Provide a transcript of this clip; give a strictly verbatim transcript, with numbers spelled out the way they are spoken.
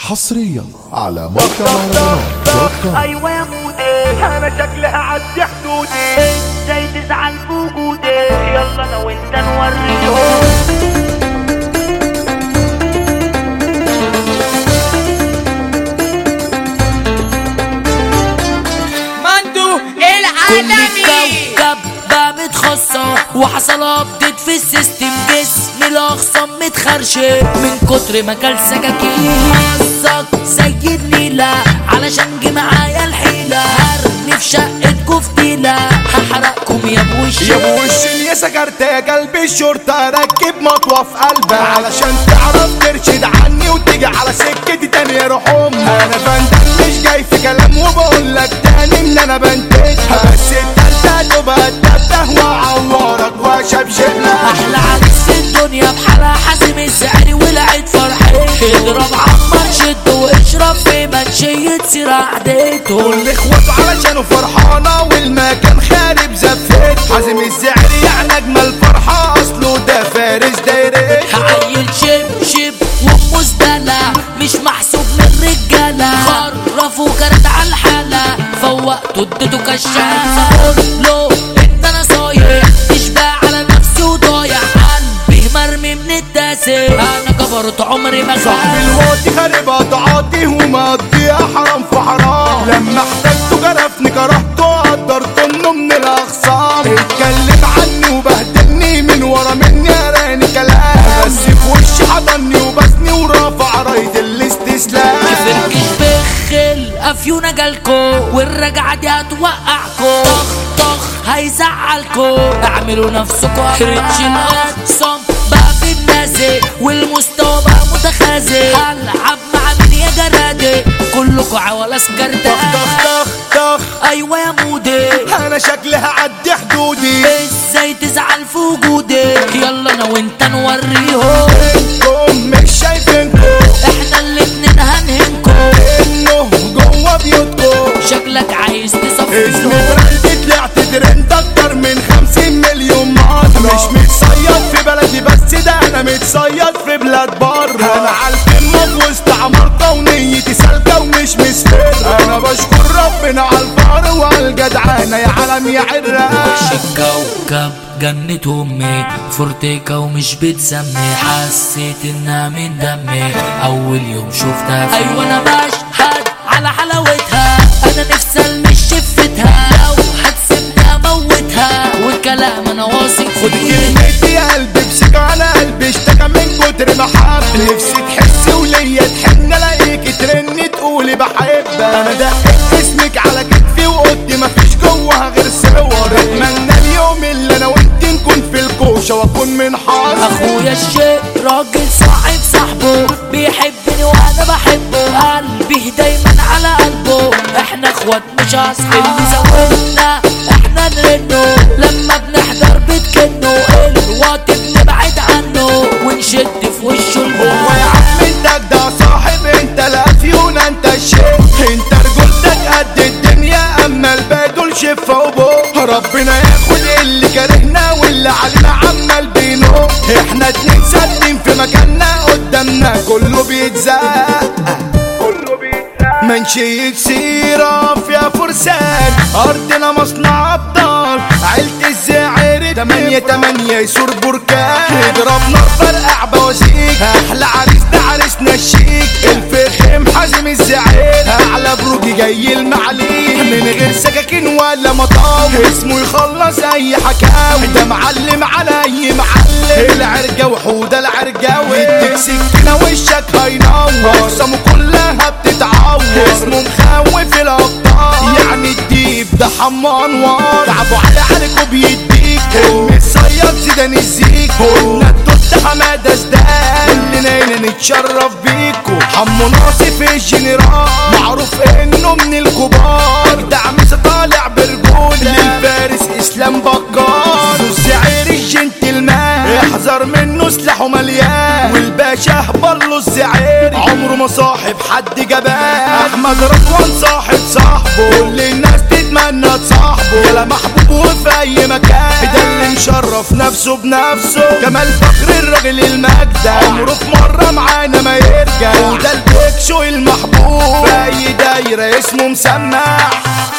حصريا على موقع مهرجانات دوت كوم. ايوه يا مودي انا شكلي هعدي حدودي، ازاي تزعل في وجودي؟ يلا انا وانت نوريهم. كل الكوكب بقى متخصص وحصل ابديت في السيستم، جسمي الاخصام متخرشم من كتر ما كل سكاكين. حظك زي النيلة علشان جه معايا الحيلة، هرمي في شقتكوا فتيلة هحرقكم يا بوش يا بوش يا سكرت يا قلبي الشرطة، ركب مطوة في قلبك علشان تعرف ترشد عني وتيجي على سكتي تاني يا روح امك. انا بندل مش جاي في كلام وبقول لك تاني ان انا بنتجها، بس التالتة تبقى التالتة واعورك واشبشبلك. احلى عريس الدنيا بحالها حازم الزعري ولعت فرحته، اضرب عمر شد واشرب في منشية سيرة عديته. كل اخوته علشانه فرحانة والمكان خارب زفت، حازم الزعري يعني اجمل فرحة اصله ده فارس دايري. عيل شب شب ومزدلة مش محسوب من رجالة، خرفوا كانت على الحالة فوقته اديته كشافة. له ان انا صايع تشبع على نفسي وضايع، قلبي مرمي من التاسع انا كبرت عمري ما خاف. صاحب الواطي خاربها تعاطي ومقضيها حرام في حرام، لما احتجته جرفني كرهته قدرت انه من الاخصام. اتكلم عني وبهدلني من ورا مني اراني كلام، بس في وشي حضني وبسني ورافع راية الاستسلام. فركش بخل افيونا جالكو والرجعة دي هتوقعكو، طخ طخ هيزعلكو اعملوا نفسكو ريتش الاقسام بقى في النازي والمستوى بقى متخاذي. هلعب مع مين يا جرادي كلكو عوالة سكرتة. طخ طخ طخ ايوه يا مودي انا شكلي هعدي حدودي، ازاي تزعل في وجودي؟ يلا انا وانت نوريهم. انتم مش شايفينكم احنا الاتنين هنهنكو انه جوه بيوتكم. شكلك عايز اسمي تصفيهم. براندي طلعت ترند اكتر من خمسين مليون مرة، مش متصيد في بلدي بس ده انا متصيد في بلاد بره. انا عالقمة في وسط عمارة ونيتي سالكة ومش مسفرة، انا بشكر ربنا عالفقر وعالجدعانة يا عالم يا عراق. الكوكب جنة امي فورتيكا ومش بتسمي، حسيت انها من دمي اول يوم شفتها فيه. ايوه انا بشهد على حلاوتها، انا نفسي المش شفتها لو هتسيبني اموتها، والكلام انا واثق خد فيه. كلمتي يا قلبي بسك على قلبي اشتكى من كتر محبة، نفسي تحسي وليا تحن الاقيكي ترني تقولي بحبك. انا دقيت اسمك على كتفي وقلت مفيش جواها غير صور، اتمنى اليوم اللي انا وانت نكون في الكوشة واكون من حظ. اخويا الشيء راجل صاحب صاحبه بيحبني وانا بحبه، قلبي دايما على قلبه، احنا اخوات مش اصحاب. اللي زودنا احنا نرنه لما بنحضر بتكنه، الوقت بنبعد عنه ونشد في وشه البوم. هو يا عم انت ده صاحب انت الافيونة انت الشيء، انت رجولتك قد الدنيا اما الباقي دول شفة وبوم. ربنا ياخد اللي كرهنا واللي علينا عمال بينو، احنا اتنين ثابتين في مكاننا قدامنا كله بيتزق كله بيتزق. منشية سيرة فيها فرسان ارضنا مصنع ابطال، عيلة الزعير تمانية تمانية يسور بركان، اضرب نار فرقع بوازيك، احلى عريس ده عريسنا الشيك، الفخم حازم الزعير اعلى بروجي جاي المعليه، من غير سكاكين ولا مطاوي اسمه يخلص اي حكاوي، ده معلم على اي معلم، العرجة وحودة العرجاوي، يديك سكينة وشك هينور، اقسامه كلها بتتعور، اسمه مخوف الابطال يعني الديب ده حمو انوار، تعبوا على عليكوا بيديك المصيد زيدان الزيك، قلنا الدود حمادة زدان كلنا هنا نتشرف بيكو. حمو ناصف الجنرال معروف انه من الكبار، اجدع مسا طالع برجولة للفارس اسلام بكار، الزعير الجنتلمان احذر منه سلاحه مليان، والباشا هبله الزعير عمره ما صاحب حد جبان، احمد رضوان صاحب صاحبه كل الناس تدمع تتمنى تصاحبه، يلا محبوب وفي اي مكان، ده اللي مشرف نفسه بنفسه. كمال فخر الراجل المجدة، عمره في مرة معانا ما يرجع، وده البيكشو المحبوب في اي دايرة اسمه مسمع.